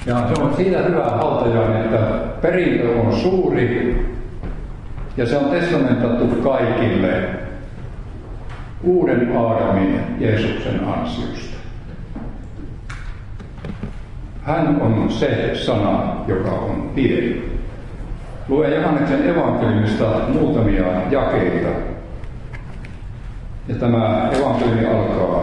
Ja se on siitä hyvä hautajainen, että perintö on suuri ja se on testamentattu kaikille uuden Aadamin Jeesuksen ansiosta. Hän on se sana, joka on tie. Luen Johanneksen evankeliumista muutamia jakeita. Ja tämä evankeliumi alkaa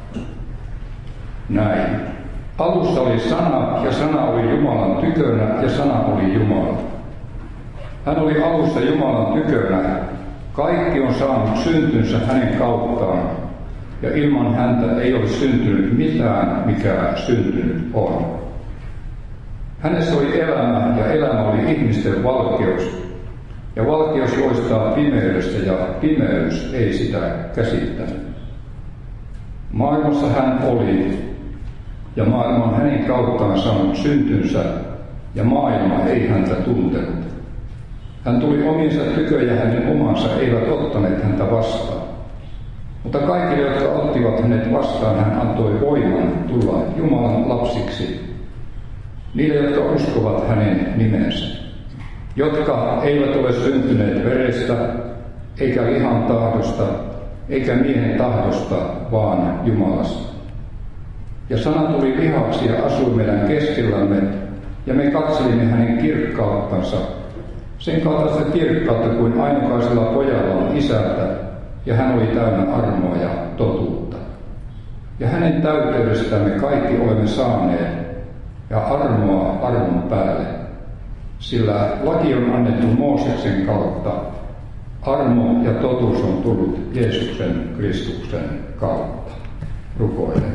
näin. Alussa oli sana, ja sana oli Jumalan tykönä, ja sana oli Jumala. Hän oli alussa Jumalan tykönä. Kaikki on saanut syntynsä hänen kauttaan, ja ilman häntä ei ole syntynyt mitään, mikä syntynyt on. Hänessä oli elämä, ja elämä oli ihmisten valkeus, ja valkeus loistaa pimeydestä, ja pimeys ei sitä käsittänyt. Maailmassa hän oli, ja maailma on hänen kauttaan saanut syntynsä, ja maailma ei häntä tuntenut. Hän tuli omiensa tykö, ja hänen omansa eivät ottaneet häntä vastaan. Mutta kaikille, jotka ottivat hänet vastaan, hän antoi voiman tulla Jumalan lapsiksi, niille, jotka uskovat hänen nimensä, jotka eivät ole syntyneet verestä, eikä lihan tahdosta, eikä miehen tahdosta, vaan Jumalasta. Ja sana tuli lihaksi ja asui meidän keskellämme, ja me katselimme hänen kirkkauttansa, sen kaltaista kirkkautta kuin ainokaisella pojalla on isältä, ja hän oli täynnä armoa ja totuutta. Ja hänen täyteydestään me kaikki olemme saaneet, ja armoa armon päälle, sillä laki on annettu Mooseksen kautta, armo ja totuus on tullut Jeesuksen Kristuksen kautta. Rukoilemme.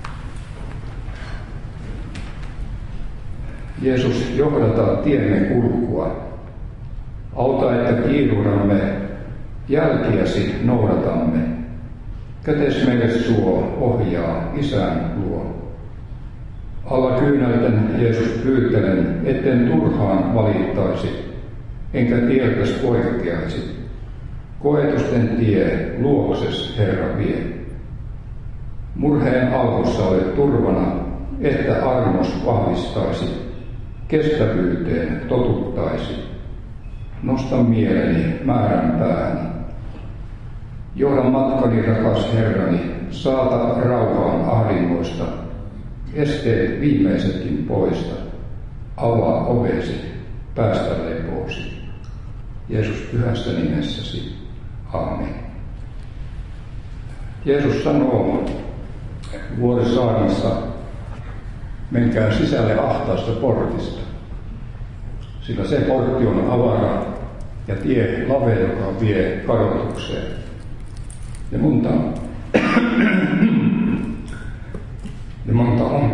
Jeesus, johdata tiemme kulkua. Auta, että kiiruudamme, jälkiäsi noudatamme. Kätes meille suo, ohjaa Isän luo. Alla kyynelten Jeesus pyytelen, etten turhaan valittaisi, enkä tieltäs poikkeaisi. Koetusten tie luokses Herra vie. Murheen alkussa olet turvana, että armos vahvistaisi, kestävyyteen totuttaisi. Nosta mieleni määrän pääni. Johda matkani, rakas Herrani, saata rauhaan ahdingoista, esteet viimeisetkin poista, avaa ovesi, päästä lepoosi. Jeesus, pyhässä nimessäsi. Aamen. Jeesus sanoo Vuorisaarnassa, menkää sisälle ahtaasta portista, sillä se portti on avara ja tie lavea, joka vie kadotukseen. Ja monta on,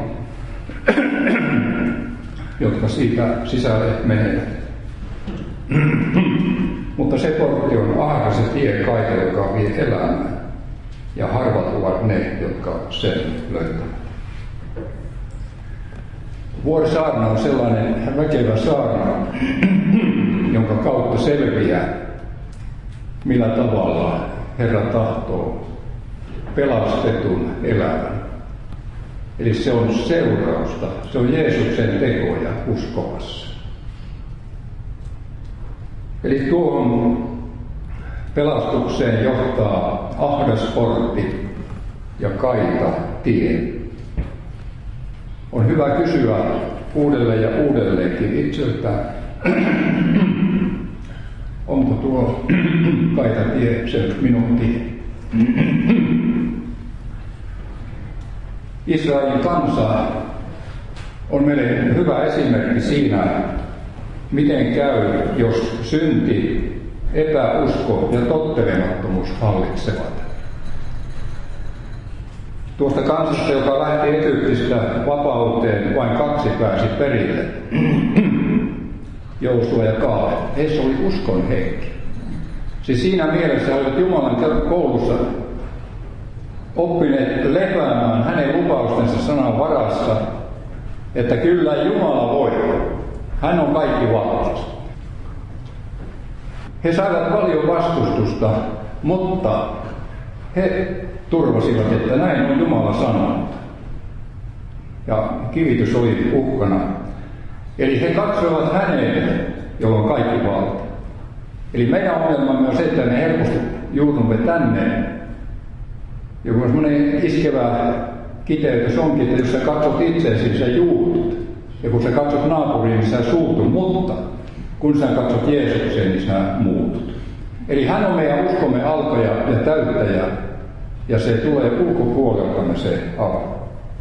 jotka siitä sisälle menevät. Mutta se portti on ahdas se tie kaikille, joka vie elämään. Ja harvat ovat ne, jotka sen löytävät. Vuorisaarna on sellainen väkevä saarna, jonka kautta selviää, millä tavalla Herra tahtoo pelastetun elämän. Eli se on seurausta, se on Jeesuksen tekoja uskovassa. Eli tuohon pelastukseen johtaa ahdas portti ja kaita tie. On hyvä kysyä uudelleen ja uudelleenkin itseltään, onko tuo kaita tie se minun tie? Israelin kansa on meille hyvä esimerkki siinä, miten käy, jos synti, epäusko ja tottelemattomuus hallitsevat. Tuosta kansasta, joka lähti Egyptistä vapauteen, vain 2 pääsi perille. Joosua ja Kaale. Heissä oli uskon henki. Siis siinä mielessä olivat Jumalan koulussa oppineet lepäämään hänen lupaustensa sanan varassa, että kyllä Jumala voi. Hän on kaikki valtias. He saivat paljon vastustusta, mutta he turvasivat, että näin on Jumala sanonut. ja kivitys oli uhkana. Eli he katsoivat häneen, jolla on kaikki valta. Eli meidän ongelmamme on se, että me helposti juutumme tänne. Joku semmoinen iskevä kiteytys onkin, että jos sä katsot itseesi, niin sä juutut. Ja kun sä katsot naapuriin, niin sä suutut. Mutta kun sä katsot Jeesukseen, niin sä muutut. Eli hän on meidän uskomme alkaja ja täyttäjä. Ja se tulee ulkopuoleltamme se alku.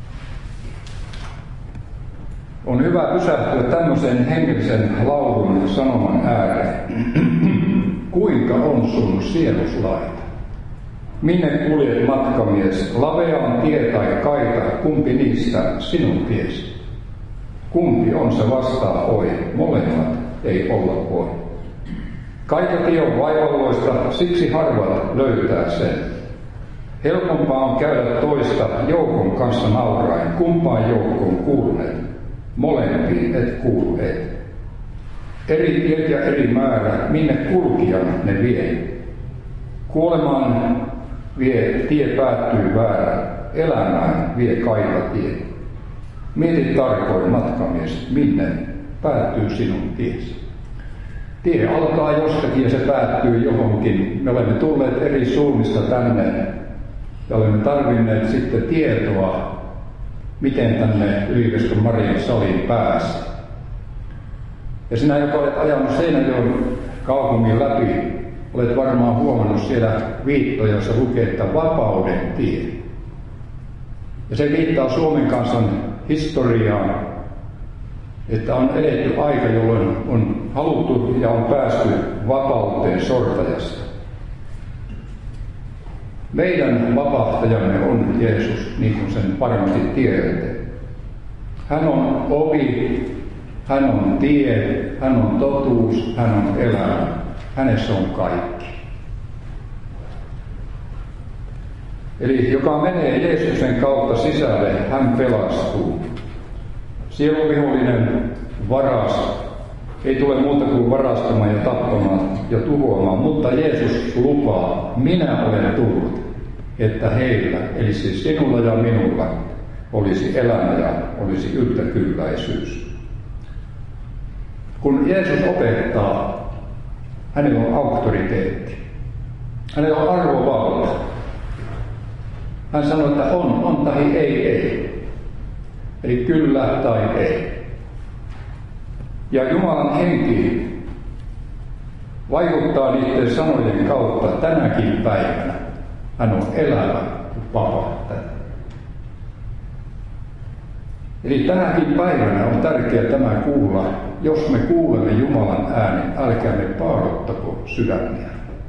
On hyvä pysähtyä tämmöisen hengellisen laulun sanoman ääreen. Kuinka on sun sieluslaita? Minne kuljet matkamies? Lavea on tie tai kaita, kumpi niistä sinun tiesi? Kumpi on se vastaa oi? Molemmat ei olla voi. Kaita tie on vaivalloista, siksi harvat löytää sen. Helpompaa on käydä toista joukon kanssa nauraen, kumpaan joukkoon kuuluneet. Molempiin et kuulu et. Eri tiet ja eri määrä, minne kulkijan ne vie. Kuolemaan tie päättyy väärä, elämään vie kaitatie. Mieti tarkoin, matkamies, minne päättyy sinun tiesi. Tie alkaa jostakin ja se päättyy johonkin. Me olemme tulleet eri suunnista tänne ja olemme tarvinneet sitten tietoa, miten tänne Ylivieska Marian saliin pääsi. Ja sinä, joka olet ajanut Seinäjoen kaupungin läpi, olet varmaan huomannut siellä viittoja, jossa lukee, että vapauden tie. Ja se viittaa Suomen kansan historiaan, että on eletty aika, jolloin on haluttu ja on päästy vapauteen sortajasta. Meidän vapahtajamme on Jeesus, niin kuin sen varmasti tiedätte. Hän on ovi, hän on tie, hän on totuus, hän on elämä. Hänessä on kaikki. Eli joka menee Jeesuksen kautta sisälle, hän pelastuu. Sieluvihollinen varas ei tule muuta kuin varastamaan ja tappamaan ja tuhoamaan, mutta Jeesus lupaa, minä olen tullut, että heillä, eli siis sinulla ja minulla, olisi elämä ja olisi yltäkylläisyys. Kun Jeesus opettaa, hänellä on auktoriteetti. Hänellä on arvovalta. Hän sanoo, että on tai ei. Eli kyllä tai ei. Ja Jumalan henki vaikuttaa niiden sanojen kautta tänäkin päivänä. Hän on elävä vapahtaja. Eli tänäkin päivänä on tärkeää tämä kuulla. Jos me kuulemme Jumalan äänen, älkäämme paadottako sydämiä.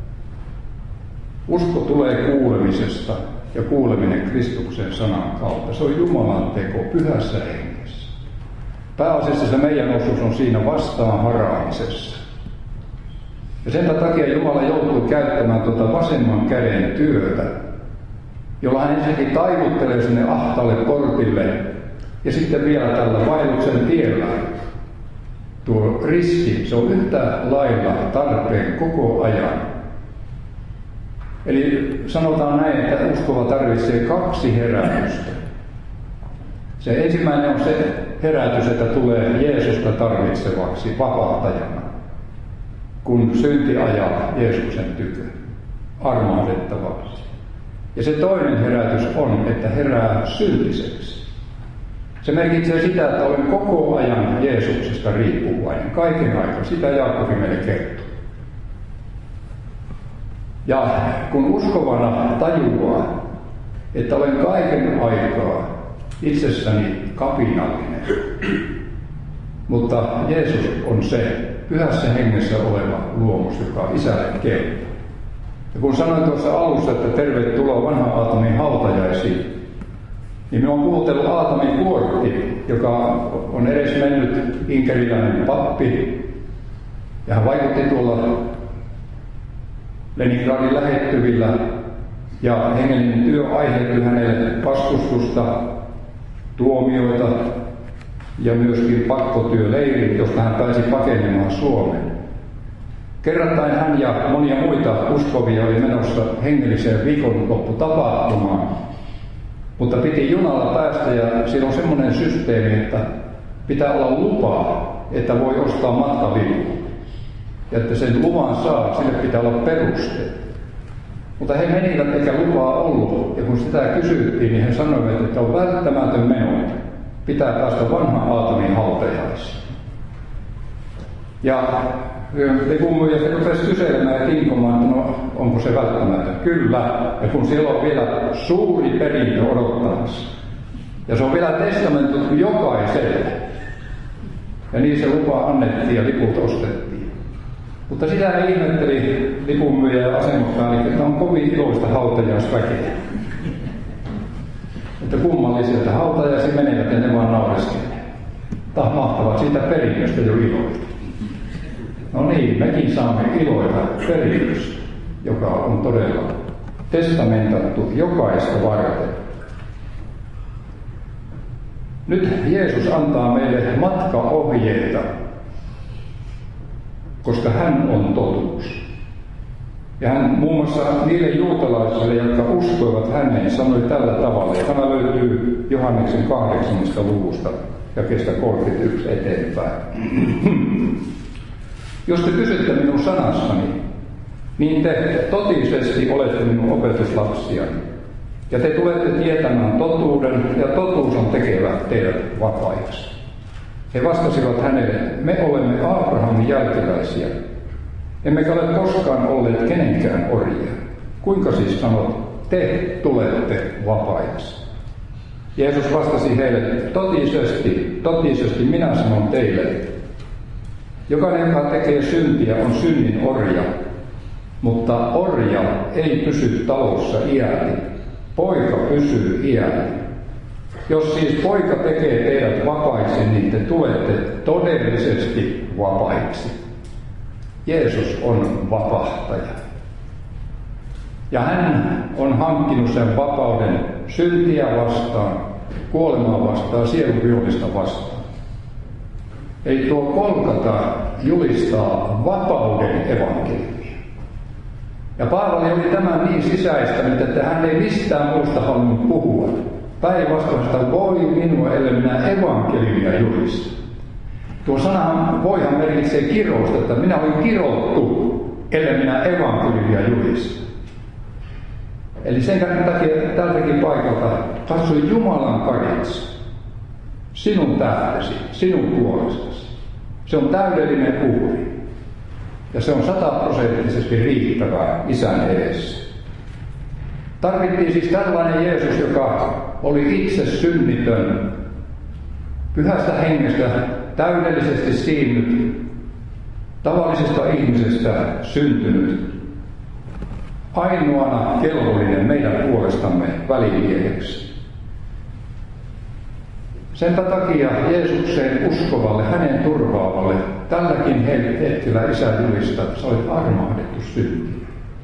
Usko tulee kuulemisesta ja kuuleminen Kristuksen sanan kautta. Se on Jumalan teko pyhässä hengessä. Pääasiassa se meidän osuus on siinä vastaan haraamisessa. Ja sen takia Jumala joutuu käyttämään vasemman käden työtä, jolla hän ensinnäkin taivuttelee sinne ahtaalle portille ja sitten vielä tällä vaelluksen tiellä. Tuo riski, se on yhtä lailla tarpeen koko ajan. Eli sanotaan näin, että uskova tarvitsee 2 herätystä. Se ensimmäinen on se herätys, että tulee Jeesusta tarvitsevaksi vapahtajana, kun synti ajaa Jeesuksen tykö armahdettavaksi. Ja se toinen herätys on, että herää syntiseksi. Se merkitsee sitä, että olen koko ajan Jeesuksesta riippuvainen, kaiken aikaa. Sitä Jaakobi meille kertoo. Ja kun uskovana tajuaa, että olen kaiken aikaa itsessäni kapinallinen, mutta Jeesus on se pyhässä hengessä oleva luomus, joka Isälle kelpaa. Ja kun sanoin tuossa alussa, että tervetuloa vanhan Aatamin hautajaisiin, niin minä olen puhutellut Aatamin Kuortti, joka on edes mennyt inkeriläinen pappi, ja hän vaikutti tuolla Leningradin lähettyvillä, ja hengellinen työ aiheutti hänelle vastustusta, tuomioita ja myöskin pakkotyöleirit, josta hän pääsi pakenemaan Suomeen. Kerrattain hän ja monia muita uskovia oli menossa hengelliseen viikonlopputapahtumaan Mutta piti junalla päästä ja siinä on semmoinen systeemi, että pitää olla lupaa, että voi ostaa matkalipun. Ja että sen luvan saa, sille pitää olla peruste. Mutta he menivät eikä lupaa ollut. Ja kun sitä kysyttiin, niin he sanoivat, että on välttämätön meno. Pitää päästä vanhan Aatamin hautajaisiin. Ja lipunmyyjä rupesi kyselemään ja kinkomaan, että no, onko se välttämätön? Kyllä. Ja kun siellä on vielä suuri perintö odottamassa. Ja se on vielä testamentoitu jokaiselle. Ja niin se lupa annettiin ja liput ostettiin. Mutta sitä ihmetteli lipunmyyjä ja asemuspäällikkö, että on kovin iloista hautajaisväkeä. Että kummallisia, että hautajaisiin menevät ja ne vaan naureskelevat. Mahtavat siitä perinnöstä jo iloita. No niin, mekin saamme iloita perinnöstä, joka on todella testamentattu jokaista varten. Nyt Jeesus antaa meille matkaohjeita, koska hän on totuus. Ja hän muun muassa niille juutalaisille, jotka uskoivat häneen, sanoi tällä tavalla, ja tämä löytyy Johanneksen 8. luvusta jakeesta 31 eteenpäin. Jos te pysytte minun sanassani, niin te totisesti olette minun opetuslapsiani. Ja te tulette tietämään totuuden, ja totuus on tekevä teidät vapaiksi. He vastasivat hänelle, me olemme Abrahamin jälkeläisiä, emmekä ole koskaan olleet kenenkään orjia. Kuinka siis sanot, te tulette vapaiksi? Jeesus vastasi heille, totisesti minä sanon teille, jokainen, joka tekee syntiä, on synnin orja, mutta orja ei pysy talossa iäti, poika pysyy iäti. Jos siis poika tekee teidät vapaiksi, niin te tulette todellisesti vapaiksi. Jeesus on vapahtaja. Ja hän on hankkinut sen vapauden syntiä vastaan, kuolemaa vastaan, sielun vihollista vastaan. Eli tuo Golgata julistaa vapauden evankeliumia. Ja Paavali oli tämän niin sisäistänyt, että hän ei mistään muusta halunnut puhua. Päinvastoin voi minua, ellei minä evankeliumia julista. Tuo sanahan voihan merkitsee kirousta, että minä olin kirottu, ellei minä evankeliumia julista. Eli sen takia tältäkin paikalta katsoi Jumalan kaditse sinun tähtesi, sinun puolestasi. Se on täydellinen uhri. Ja se on 100% riittävää Isän edessä. Tarvittiin siis tällainen Jeesus, joka oli itse synnitön, pyhästä hengestä täydellisesti siinnyt, tavallisesta ihmisestä syntynyt, ainoana kelvollinen meidän puolestamme välimieheksi. Senpä takia Jeesukseen uskovalle, hänen turvaavalle, tälläkin hetkellä Isä julistaa, että sä olet armahdettu syntiin.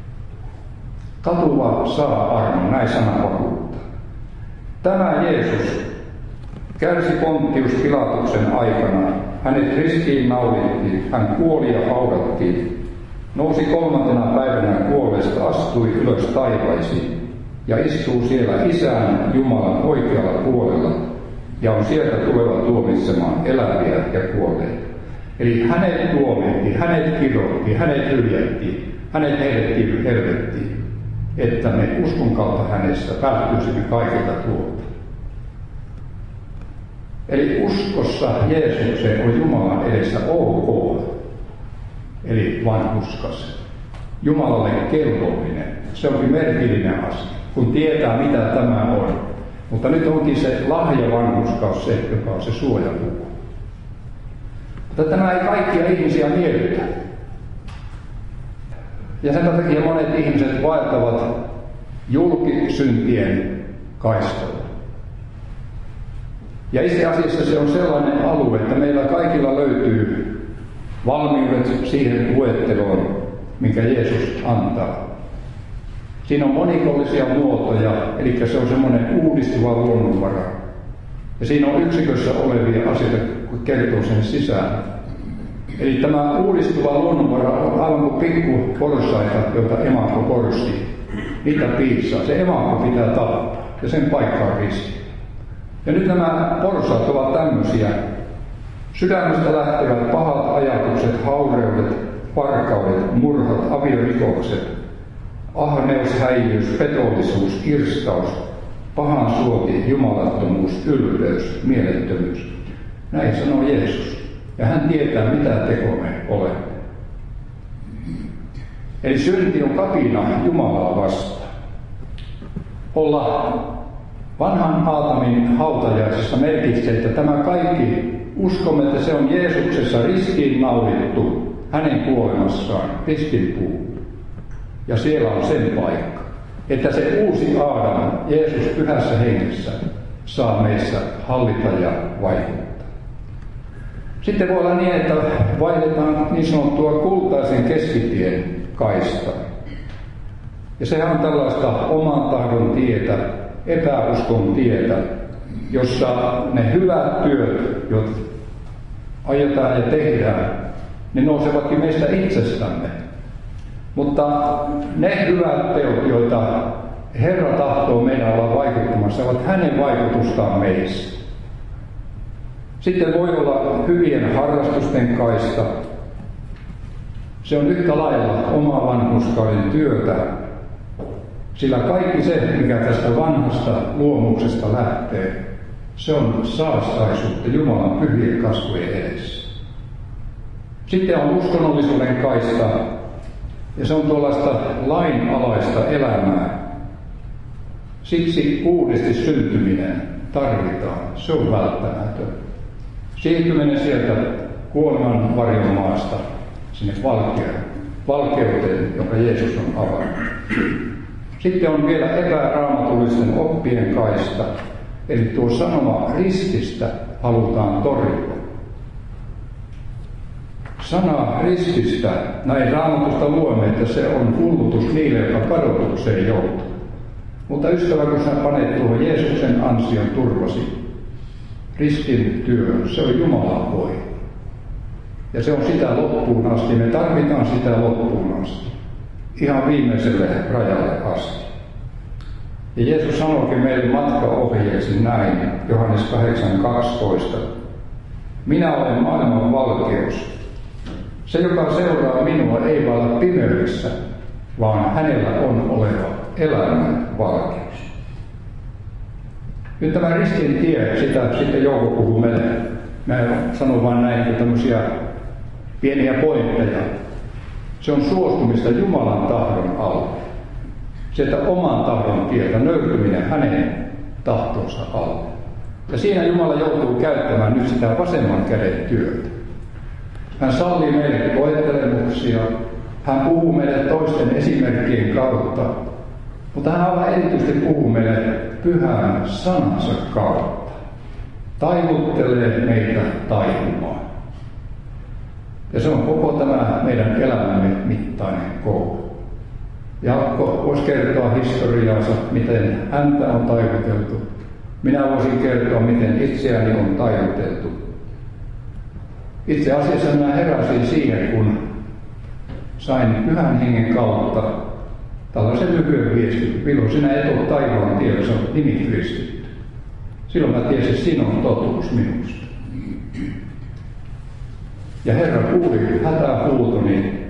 Katuva saa armon, näin sana vakuuttaa. Tämä Jeesus kärsi Pontius Pilatuksen aikana. Hänet ristiin naulittiin, hän kuoli ja haudattiin. Nousi 3. päivänä kuolleesta, astui ylös taivaisiin ja istuu siellä Isän Jumalan oikealla puolella ja on sieltä tuleva tuomitsemaan eläviä ja kuolleita. Eli hänet tuomittiin, hänet kirottiin, hänet hyljättiin, hänet heitettiin helvettiin, että me uskon kautta hänessä välttyisimme kaikilta tuolta. Eli uskossa Jeesukseen on Jumalan edessä ok, eli vanhurskas. Jumalalle kelvollinen. Se onkin merkillinen asia, kun tietää mitä tämä on. Mutta nyt onkin se lahja vanhurskaus se, joka on se suojaluku. Mutta tämä ei kaikkia ihmisiä miellytä. Ja sen takia monet ihmiset vaeltavat julkisyntien kaistalla. Ja itse asiassa se on sellainen alue, että meillä kaikilla löytyy valmiudet siihen luetteloon, minkä Jeesus antaa. Siinä on monikollisia muotoja, eli se on semmoinen uudistuva luonnonvara. Ja siinä on yksikössä olevia asioita, kun kertoo sen sisään. Eli tämä uudistuva luonnonvara on aivan kuin pikku porsaita, joita emakko porsi. Niitä piisaa. Se emakko pitää tappaa. ja sen paikka on risti. Ja nyt nämä porsaat ovat tämmöisiä. Sydämestä lähtevät pahat ajatukset, haureudet, varkaudet, murhat, aviorikokset, ahneus, häijyys, petollisuus, irstaus, pahan suoti, jumalattomuus, ylpeys, mielettömyys. Näin sanoo Jeesus. Ja hän tietää, mitä teko me olemme. Eli synti on kapina Jumalaa vastaan. Olla vanhan Aatamin hautajaisessa merkitsee, että tämä kaikki uskomme, että se on Jeesuksessa ristiin naulittu hänen kuolemassaan, ristinpuu. Ja siellä on sen paikka, että se uusi Aadam, Jeesus pyhässä hengessä, saa meissä hallita ja vaikuttaa. Sitten voi olla niin, että vaihdetaan niin sanottua kultaisen keskitien kaista. Ja sehän on tällaista oman tahdon tietä, epäuskon tietä, jossa ne hyvät työt, joita ajetaan ja tehdään, ne nousevatkin meistä itsestämme. Mutta ne hyvät teot, joita Herra tahtoo meidän olla vaikuttamassa, ovat hänen vaikutustaan meissä. Sitten voi olla hyvien harrastusten kaista. Se on yhtä lailla oma vanhurskauden työtä, sillä kaikki se, mikä tästä vanhasta luomuksesta lähtee, se on saastaisuutta Jumalan pyhien kasvojen edessä. Sitten on uskonnollisuuden kaista, ja se on tuollaista lainalaista elämää. Siksi uudesti syntyminen tarvitaan, se on välttämätön. Siirtyminen sieltä kuoleman varjon maasta sinne valkeuteen, jonka Jeesus on avannut. Sitten on vielä epäraamatullisten oppien kaista, eli tuo sanoma rististä halutaan torjua. Sana rististä, näin Raamatusta luemme, että se on hullutus niille, jotka kadotukseen joutuu. Mutta ystävä, kun sä panet tuohon Jeesuksen ansion turvasi, ristin työn, se on Jumalan voima. Ja se on sitä loppuun asti, me tarvitaan sitä loppuun asti. Ihan viimeiselle rajalle asti. Ja Jeesus sanoikin meille matkaohjeeksi näin, Johannes 8:12. Minä olen maailman valkeus. Se, joka seuraa minua, ei vaan ole pimeydessä, vaan hänellä on oleva elämän valkeus. Nyt tämä ristin tie, sitä sitten Jouko puhuu meille. Mä sanon vain näin, tämmöisiä pieniä pointteja. Se on suostumista Jumalan tahdon alle. Sieltä oman tahdon tieltä nöyrtyminen hänen tahtonsa alle. Ja siinä Jumala joutuu käyttämään nyt sitä vasemman käden työtä. Hän sallii meille koettelemuksia, hän puhuu meille toisten esimerkkien kautta, mutta hän aivan erityisesti puhuu meille pyhän sanansa kautta. Taivuttelee meitä taivumaan. Ja se on koko tämä meidän elämämme mittainen koulu. Jaakko voisi kertoa historiaansa, miten häntä on taivuteltu. Minä voisin kertoa, miten itseäni on taivuteltu. Itse asiassa minä heräsin siihen, kun sain Pyhän Hengen kautta tällaisen lyhyen viestin. Vilho, sinä et ole taivaan tiellä, sä olet nimikristitty. Silloin mä tiesin, että siinä on totuus minusta. Ja Herra kuuli hätähuutoni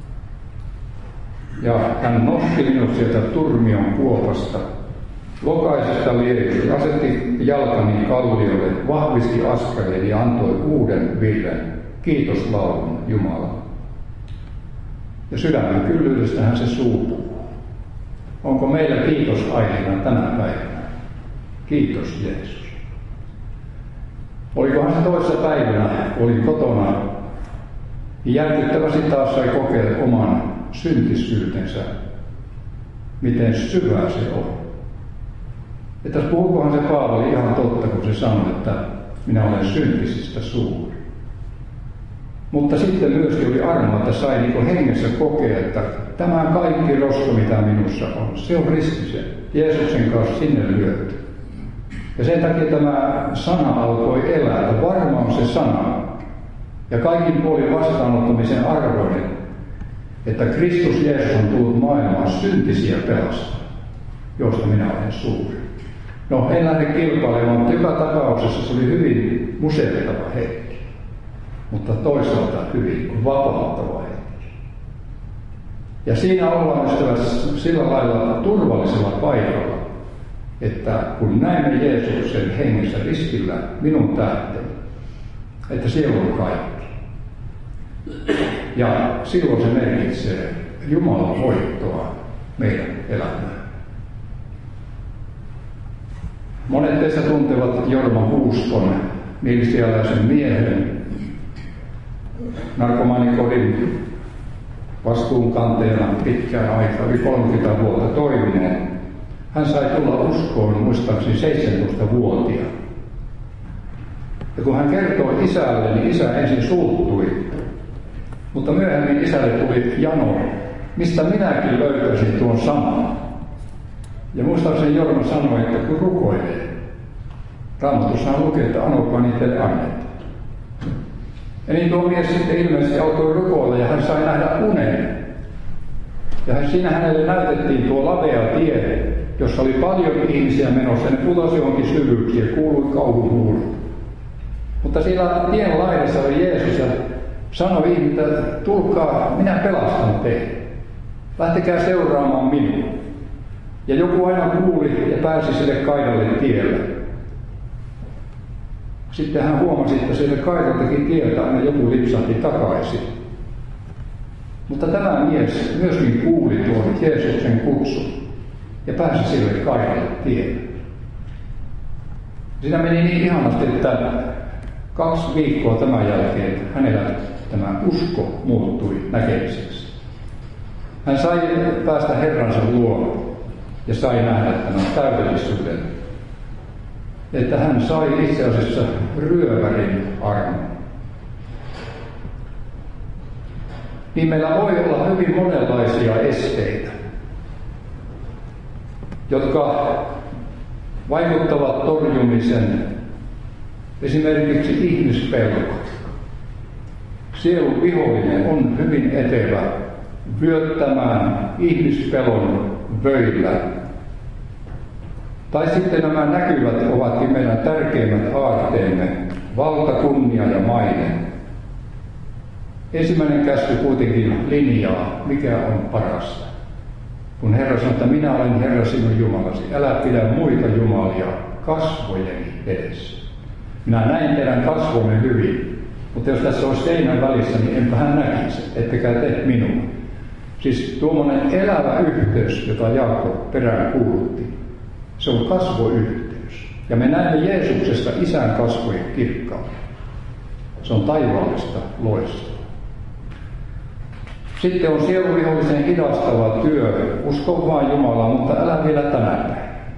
ja hän nosti minut sieltä turmion kuopasta, lokaisesta liejusta, asetti jalkani kalliolle, vahvisti askeleen ja antoi uuden virren, kiitoslaulun Jumalalle. Ja sydämen kyllyydestähän se suupuu. Onko meillä kiitosaiheena tänä päivänä? Kiitos Jeesus. Olikohan se toisessa päivänä, olin kotona, järkyttävästi taas sai kokeilla oman syntisyytensä, miten syvä se on. Että puhukohan se Paavali ihan totta, kun se sanoi, että minä olen syntisistä suuri. Mutta sitten myöskin oli armo, että sai niin hengessä kokea, että tämä kaikki roska, mitä minussa on, se on ristisen. Jeesuksen kanssa sinne lyöty. Ja sen takia tämä sana alkoi elää, että varma on se sana. Ja kaikin puolin vastaanottamisen arvoinen, että Kristus Jeesus on tullut maailmaan syntisiä pelastaa, josta minä olen suuri. No, en lähde kilpailemaan, mutta joka tapauksessa se oli hyvin musertava hetki. Mutta toisaalta hyvin vapauttava hetki. Ja siinä ollaan sillä lailla turvallisella paikalla, että kun näemme Jeesuksen hengessä riskillä minun tähteni, että siellä on kaikki. Ja silloin se merkitsee Jumalan voittoa meidän elämään. Monet teistä tuntevat Jorma Huuskon, nilsialaisen miehen, narkomaanikodin vastuunkantajana pitkään aikaa, yli 30 vuotta toimineen. Hän sai tulla uskoon muistaakseni 17-vuotiaana. Ja kun hän kertoi isälle, niin isä ensin suuttui. Mutta myöhemmin isälle tuli jano, mistä minäkin löytäisin tuon sanan. Ja muistaakseni Jorma sanoi, että kun rukoilee. Raamatussahan lukee, että anokaa niin teille annetaan. Ja niin tuo mies sitten ilmeisesti alkoi rukoilla ja hän sai nähdä unen. Ja siinä hänelle näytettiin tuo lavea tie, jossa oli paljon ihmisiä menossa. Ne putosi johonkin syvyyksiin ja kuului kauhun huudot. Mutta siellä tien laidassa oli Jeesus ja sanoi ihmisille, että tulkaa, minä pelastan teidät. Lähtekää seuraamaan minua. Ja joku aina kuuli ja pääsi sille kaidalle tielle. Sitten hän huomasi, että sille kaidaltakin tieltä aina joku lipsahti takaisin. Mutta tämä mies myöskin kuuli tuon Jeesuksen kutsun ja pääsi sille kaidalle tielle. Siinä meni niin ihanasti, että 2 viikkoa tämän jälkeen hänellä tämä usko muuttui näkemiseksi. Hän sai päästä Herransa luo ja sai nähdä tämän täydellisyyden. Että hän sai itse asiassa ryövärin armon. Niin meillä voi olla hyvin monenlaisia esteitä, jotka vaikuttavat torjumisen, esimerkiksi ihmispelko. Sielun vihollinen on hyvin etevä vyöttämään ihmispelon vöillä. Tai sitten nämä näkyvät ovatkin meidän tärkeimmät aarteemme, valta, kunnia ja maine. Ensimmäinen käsky kuitenkin linjaa, mikä on parasta. Kun Herra sanoo, että minä olen Herra sinun Jumalasi, älä pidä muita jumalia kasvojeni edessä. Minä näin teidän kasvonne hyvin, mutta jos tässä olisi seinän välissä, niin enpä hän näkisi, ettekä te minua. Siis tuommoinen elävä yhteys, jota Jaakob perään kuulutti, se on kasvoyhteys. Ja me näemme Jeesuksesta Isän kasvojen kirkkauden. Se on taivaallista loistoa. Sitten on sieluvihollisen hidastava työ. Usko vaan Jumalaa, mutta älä vielä tänä päivänä.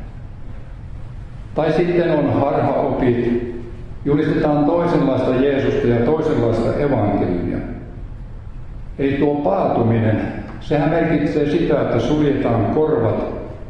Tai sitten on harhaopit. Julistetaan toisenlaista Jeesusta ja toisenlaista evankeliumia. Eli tuo paatuminen, sehän merkitsee sitä, että suljetaan korvat,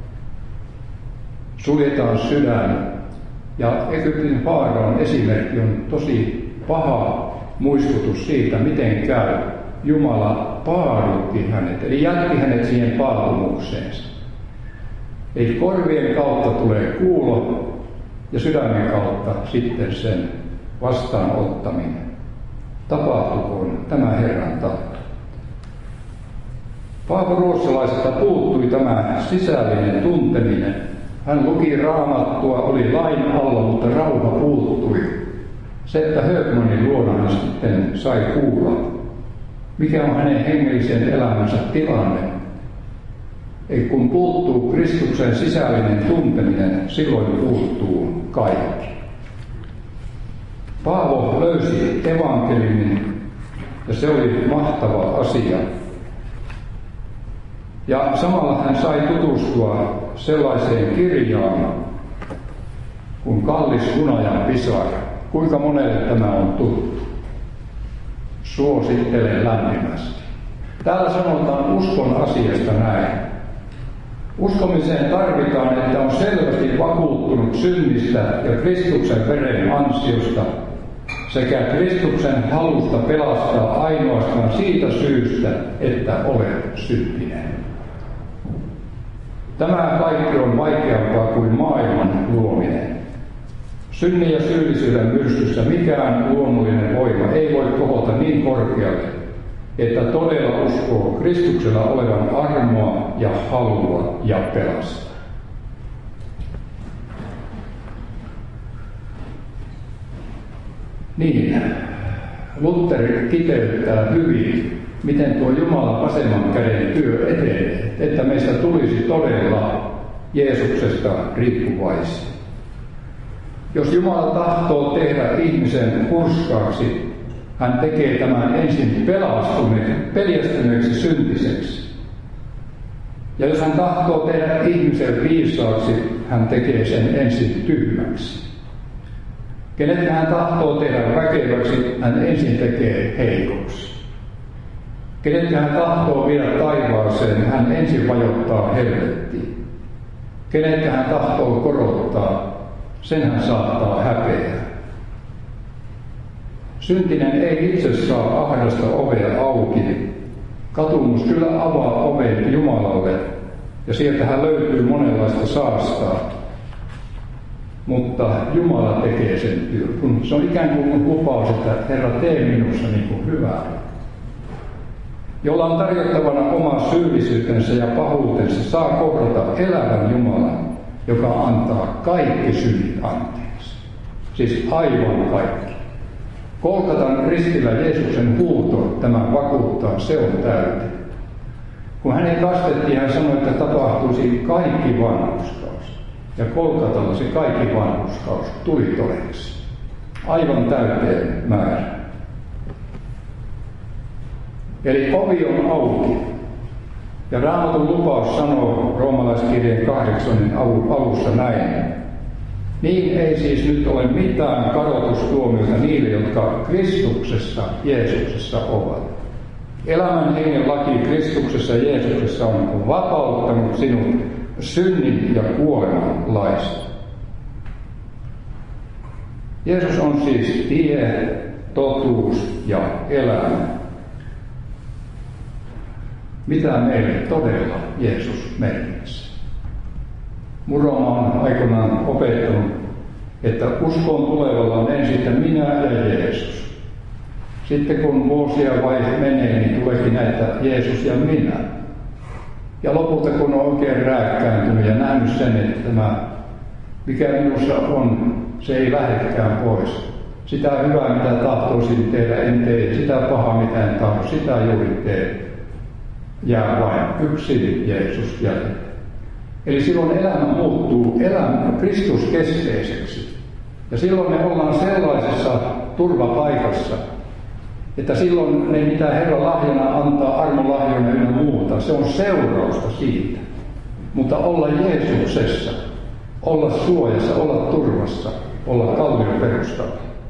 suljetaan sydän. Ja Egyptin Faaraon esimerkki on tosi paha muistutus siitä, miten käy. Jumala paadutti hänet, eli jätti hänet siihen paatumukseensa. Eli korvien kautta tulee kuulo ja sydämen kautta sitten sen vastaanottaminen. Tapahtukoon tämä Herran tahto. Paavo Ruotsalaiselta puuttui tämä sisällinen tunteminen. Hän luki Raamattua, oli lain alla, mutta rauha puuttui. Se, että Högmanin luona hän sitten sai kuulla, mikä on hänen hengellisen elämänsä tilanne. Ei kun puuttuu Kristuksen sisällinen tunteminen, silloin puuttuu kaikki. Paavo löysi evankeliumin ja se oli mahtava asia. Ja samalla hän sai tutustua sellaiseen kirjaan kuin Kallis hunajan pisara. Kuinka monelle tämä on tuttu? Suosittelen lämpimästi. Täällä sanotaan uskon asiasta näin. Uskomiseen tarvitaan, että on selvästi vakuuttunut synnistä ja Kristuksen veren ansiosta sekä Kristuksen halusta pelastaa ainoastaan siitä syystä, että olet syntinen. Tämä kaikki on vaikeampaa kuin maailman luominen. Synnin ja syyllisyyden myrskyssä mikään luonnollinen voima ei voi kohota niin korkealle, että todella uskoo Kristuksella olevan armoa ja halua ja pelastaa. Niin, Luther kiteyttää hyvin, miten tuo Jumalan vasemman käden työ etenee, että meistä tulisi todella Jeesuksesta riippuvaisia. Jos Jumala tahtoo tehdä ihmisen hurskaaksi, hän tekee tämän ensin peljästyneeksi syntiseksi. Ja jos hän tahtoo tehdä ihmisen viisaaksi, hän tekee sen ensin tyhmäksi. Kenet hän tahtoo tehdä väkeväksi, hän ensin tekee heikoksi. Kenet hän tahtoo viedä taivaaseen, hän ensin vajottaa helvettiin. Kenet hän tahtoo korottaa, sen hän saattaa häpeää. Syntinen ei itse saa ahdasta ovea auki. Katumus kyllä avaa oven Jumalalle, ja sieltähän löytyy monenlaista saastaa. Mutta Jumala tekee sen työn. Se on ikään kuin lupaus, että Herra, tee minussa niin kuin hyvää. Jolla on tarjottavana oma syyllisyytensä ja pahuutensa, saa kohdata elävän Jumalan, joka antaa kaikki synnit anteeksi. Siis aivan kaikki. Golgatan ristillä Jeesuksen huuto tämän vakuuttaa, se on täyteen. Kun hänet kastettiin, hän sanoi, että tapahtuisi kaikki vanhurskaus. Ja Golgatalla se kaikki vanhurskaus tuli todeksi. Aivan täyteen määrä. Eli ovi on auki. Ja Raamatun lupaus sanoo roomalaiskirjeen 8 alussa näin. Niin ei siis nyt ole mitään kadotustuomiota niille, jotka Kristuksessa, Jeesuksessa ovat. Elämän hengen laki Kristuksessa Jeesuksessa on vapauttanut sinut synnin ja kuoleman laista. Jeesus on siis tie, totuus ja elämä. Mitä meille todella Jeesus merkitsee? Muroma on aikoinaan opettanut, että uskoon tulevalla on ensin minä ja Jeesus. Sitten kun vuosia menee, niin tuleekin näitä Jeesus ja minä. Ja lopulta kun on oikein rääkkääntynyt ja nähnyt sen, että tämä, mikä minussa on, se ei lähdekään pois. Sitä hyvää, mitä tahtoisin tehdä, en tee. Sitä pahaa, mitä en tahdo, sitä juuri tee. Jää vain yksin Jeesus jäljellä. Eli silloin elämä muuttuu Kristuskeskeiseksi. Ja silloin me ollaan sellaisessa turvapaikassa, että silloin ne, mitä Herra lahjana antaa, armolahjana ynnä muuta, se on seurausta siitä. Mutta olla Jeesuksessa, olla suojassa, olla turvassa, olla kallion perustalla.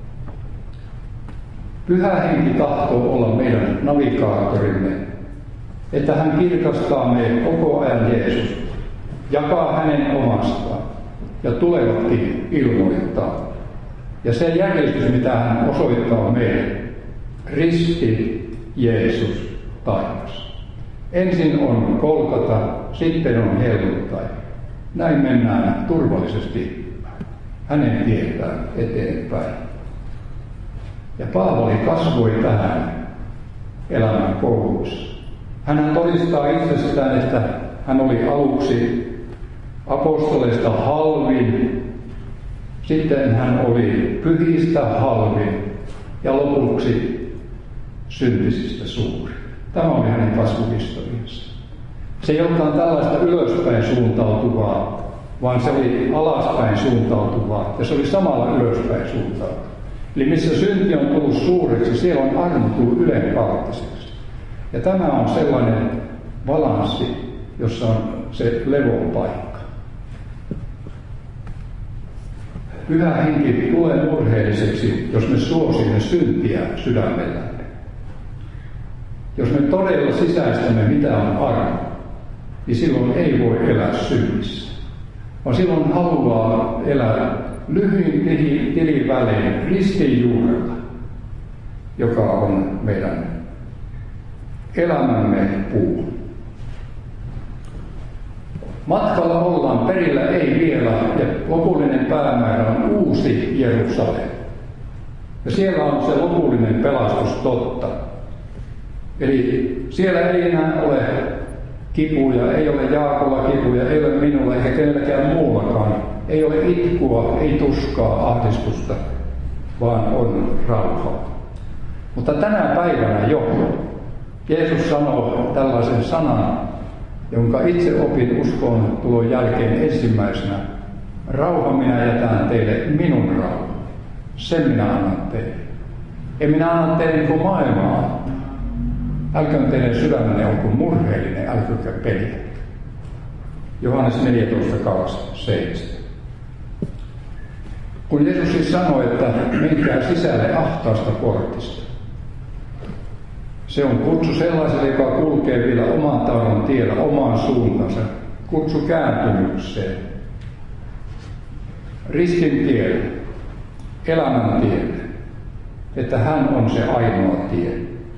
Pyhä Henki tahtoo olla meidän navigaattorimme, että hän kirkastaa meille koko ajan Jeesus, jakaa hänen omastaan ja tulevatkin ilmoittaa. Ja se järjestys, mitä hän osoittaa meille, risti, Jeesus, taivas. Ensin on Golgata, sitten on helluntai. Näin mennään turvallisesti hänen tietään eteenpäin. Ja Paavali kasvoi tähän elämän koulussa. Hän todistaa itsestään, että hän oli aluksi apostoleista halvin, sitten hän oli pyhistä halvin ja lopuksi syntisistä suuri. Tämä oli hänen kasvuhistoriansa. Se ei olekaan tällaista ylöspäin suuntautuvaa, vaan se oli alaspäin suuntautuvaa ja se oli samalla ylöspäin suuntautuvaa. Eli missä synti on tullut suureksi, siellä on armo tullut ylenpalttiseksi. Ja tämä on sellainen balanssi, jossa on se levon paikka. Pyhä Henki tulee murheelliseksi, jos me suosimme syntiä sydämellämme. Jos me todella sisäistämme, mitä on armo, niin silloin ei voi elää synnissä. Vaan silloin haluaa elää lyhyin tilivälein ristin juurella, joka on meidän elämämme puu. Matkalla ollaan, perillä ei vielä, ja lopullinen päämäärä on uusi Jerusalem. Ja siellä on se lopullinen pelastus totta. Eli siellä ei enää ole kipuja, ei ole Jaakolla kipuja, ei ole minulla eikä kenelläkään muullakaan. Ei ole itkua, ei tuskaa, ahdistusta, vaan on rauhaa. Mutta tänä päivänä jo Jeesus sanoo tällaisen sanan, jonka itse opin uskon tulon jälkeen ensimmäisenä. Rauha minä jätän teille, minun rauha. Sen minä annan teille. En minä anna teille niin kuin maailma antaa. Älköön teidän sydämenne on kuin murheellinen, älkökä peljätkö. Johannes 14:7. Kun Jeesus siis sanoi, että menkää sisälle ahtaasta portista. Se on kutsu sellaiselle, joka kulkee vielä oman tahdon tiellä, omaan suuntansa. Kutsu kääntymykseen. Ristin tielle, elämän tielle, että hän on se ainoa tie.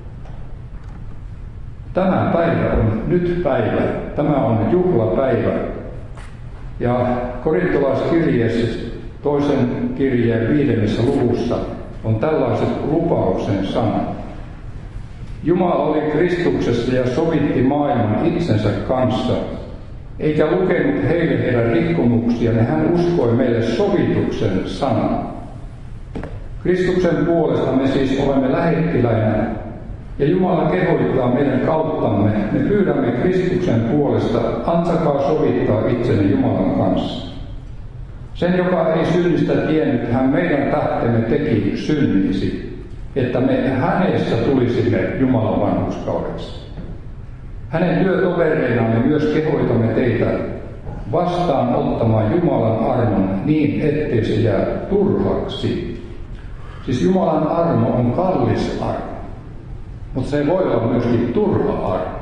Tämä päivä on nyt päivä, tämä on juhlapäivä. Ja korintolaiskirjeessä 2. kirjeen 5. luvussa on tällaiset lupauksen sanat. Jumala oli Kristuksessa ja sovitti maailman itsensä kanssa, eikä lukenut heille heidän rikkomuksiaan, ja hän uskoi meille sovituksen sanan. Kristuksen puolesta me siis olemme lähettiläinä, ja Jumala kehottaa meidän kauttamme. Me pyydämme Kristuksen puolesta, antakaa sovittaa itsenne Jumalan kanssa. Sen, joka ei synnistä tiennyt, hän meidän tähtemme teki synniksi, että me hänessä tulisimme Jumalan vanhurskaudeksi. Hänen työtovereinaan me myös kehoitamme teitä vastaan ottamaan Jumalan armon niin, ettei se jää turhaksi. Siis Jumalan armo on kallis armo, mutta se voi olla myöskin turha armo.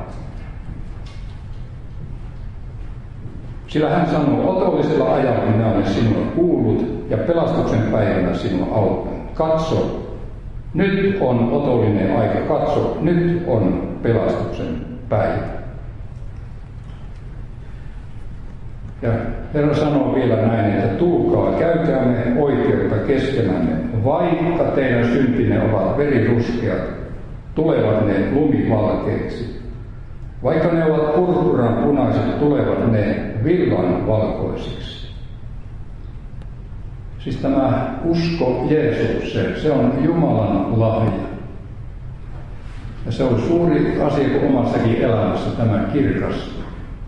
Sillä hän sanoo, otollisella ajalla minä olen sinua kuullut ja pelastuksen päivänä sinua auttanut. Katso, nyt on otollinen aika, katso, nyt on pelastuksen päivä. Ja Herra sanoo vielä näin, että tulkaa, käykäämme oikeutta keskenänne, vaikka teidän syntinne ovat veriruskeat, tulevat ne lumivalkeiksi. Vaikka ne ovat purpuran punaiset, tulevat ne villan valkoisiksi. Siis tämä usko Jeesukseen, se on Jumalan lahja. Ja se on suuri asia kuin omassakin elämässä tämä kirkastuu.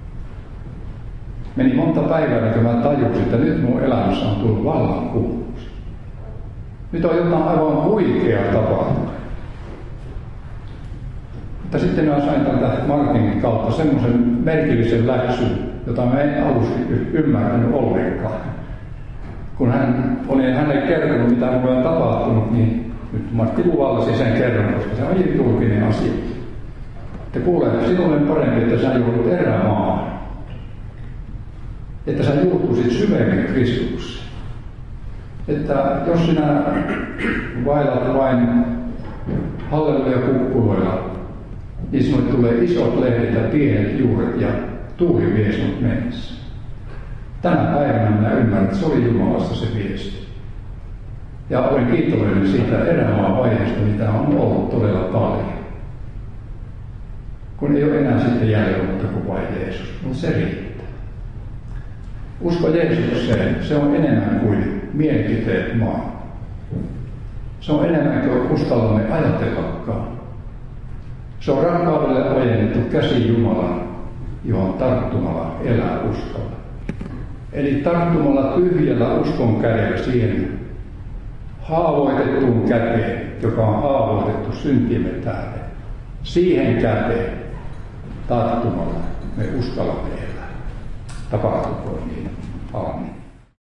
Meni monta päivää, kun mä tajusin, että nyt mun elämässä on tullut vallankumous. Nyt on jotain aivan huikeaa tapahtunut. Mutta sitten mä sain tältä Martinin kautta semmoisen merkillisen läksyn, jota mä en aluksi ymmärtänyt ollenkaan. Kun olin hänelle kertonut, mitä mulle on tapahtunut, niin nyt Martti luvallasi sen kerran, koska se on julkinen asia. Että kuule, sinulle on parempi, että sä joudut erämaahan. Että sä juurtuisit syvemmin Kristukseen. Että jos sinä vaellat vain halleluja kukkuloilla, niin sinulle tulee isot lehdet ja pienet juuret ja tuuli vie sinut mennessä. Tänä päivänä minä ymmärrän, että se oli Jumalasta se viesti. Ja olen kiitollinen siitä erämaan vaiheesta, mitä on ollut todella paljon. Kun ei ole enää sitten jäljellä muuta kuin vain Jeesus, mutta se riittää. Usko Jeesukseen, se on enemmän kuin mielipiteet maan. Se on enemmän kuin uskallamme ajatellakaan. Se on rakkaudelle ojennettu käsi Jumalan, johon tarttumalla elää uskolla. Eli tarttumalla tyhjällä uskon kädellä siihen haavoitettuun käteen, joka on haavoitettu syntiemme tähden. Siihen käteen tarttumalla me uskallamme elää. Tapahtukoon niin. Aamen.